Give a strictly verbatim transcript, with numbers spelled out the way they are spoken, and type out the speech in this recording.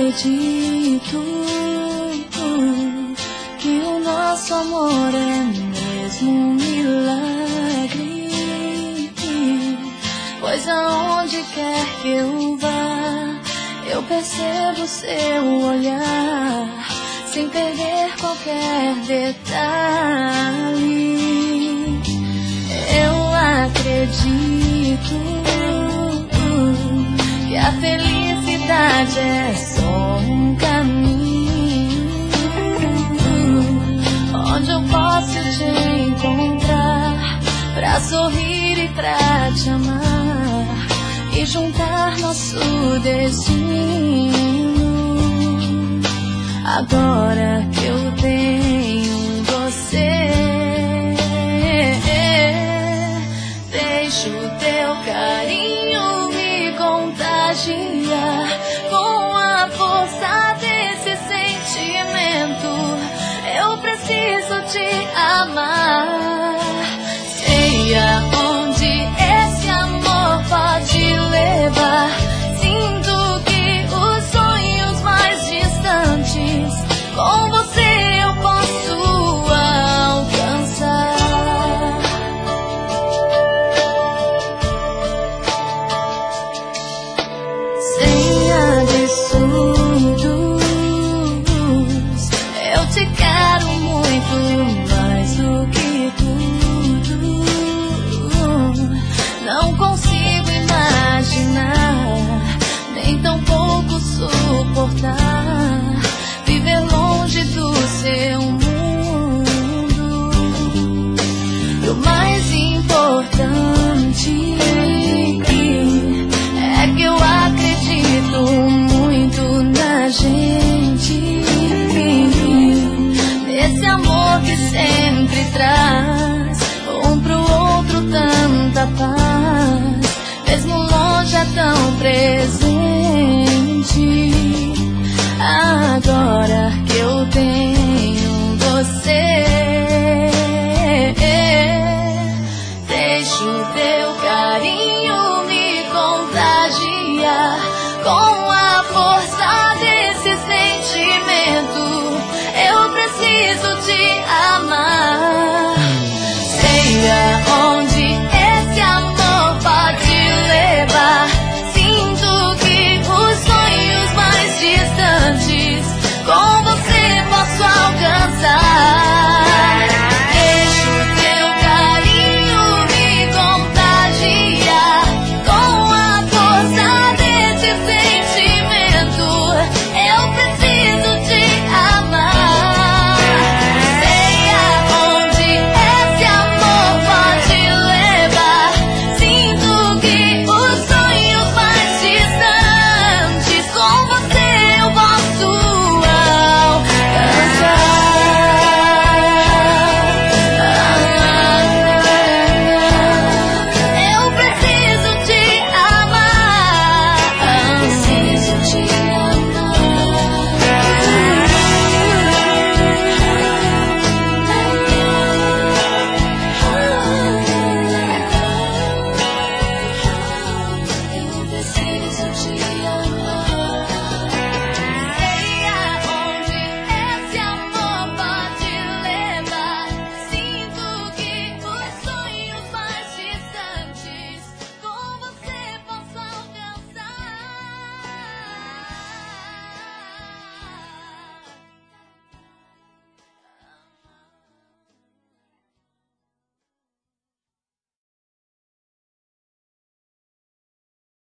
acredito que o nosso amor é mesmo um milagre, pois aonde quer que eu vá, eu percebo seu olhar, sem perder qualquer detalhe. Eu acredito que a felicidade é só um caminho onde eu posso te encontrar, pra sorrir e pra te amar e juntar nosso destino. Agora que eu tenho você, deixa o teu carinho me contagiar com a força desse sentimento. Eu preciso te amar. Sei aonde esse amor pode levar. Sinto que os sonhos mais distantes com você eu posso alcançar. Sem absurdos, eu te quero muito mais do que tudo. Não consigo imaginar, nem tão pouco suportar